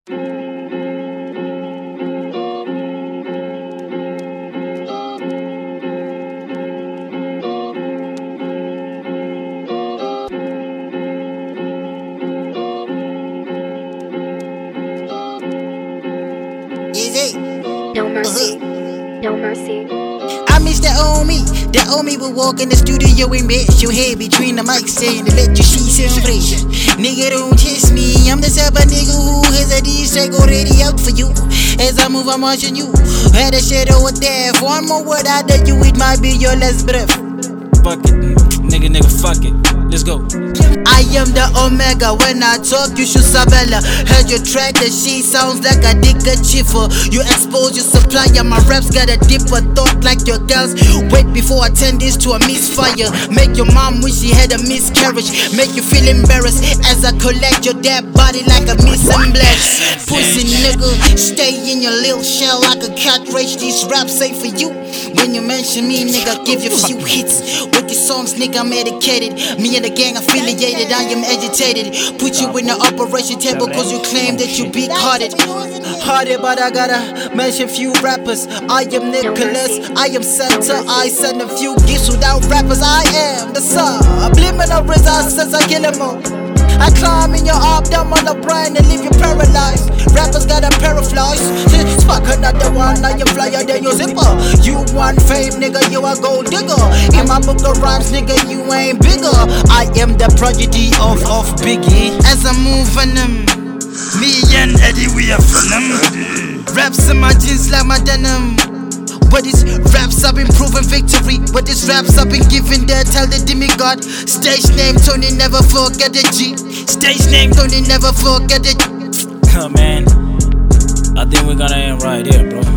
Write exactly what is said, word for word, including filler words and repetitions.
Easy. No mercy. No mercy. I miss that old me. That old me would walk in the studio and mess your head between the mics saying to let you see some fresh. Nigga, don't test me. I'm the type of nigga who has a diss track already out for you. As I move, I'm watching you. Had a shadow of death. One more word out of you, it might be your last breath. Fuck it, nigga, nigga, fuck it. Let's go. I am the Omega. When I talk, you should Sabella. Heard your track, that she sounds like a digger chiffer. You expose your supplier. My raps got a deeper thought like your girls. Wait before I turn this to a misfire. Make your mom wish she had a miscarriage. Make you feel embarrassed as I collect your dead body like a missing blast. Pussy nigga, stay in your little shell like a cartridge. These raps ain't for you. When you mention me, nigga, give you a few hits. With these songs, nigga, I'm medicated. Me and the gang affiliated, I am agitated. Put you in the operation table cause you claim that you beat hearted. Hearted, but I gotta mention few rappers. I am Nicholas, I am Santa. I send a few gifts without rappers. I am the subliminal results since I kill them all. I climb in your abdomen, the brain and leave you paralyzed. Rappers got a pair of flies. Spark another one, now you flyer than your zipper. You want fame, nigga, you a gold digger. In my book of rhymes, nigga, you ain't bigger. I am the prodigy of, of Biggie. As I move on them, me and Eddie, we are from them. Raps in my jeans like my denim. But these raps I've been proving victory. But these raps I've been giving there, tell the demigod. Stage name Tony, never forget the G. Stage name Tony, never forget the G. Oh man, I think we're gonna end right here, bro.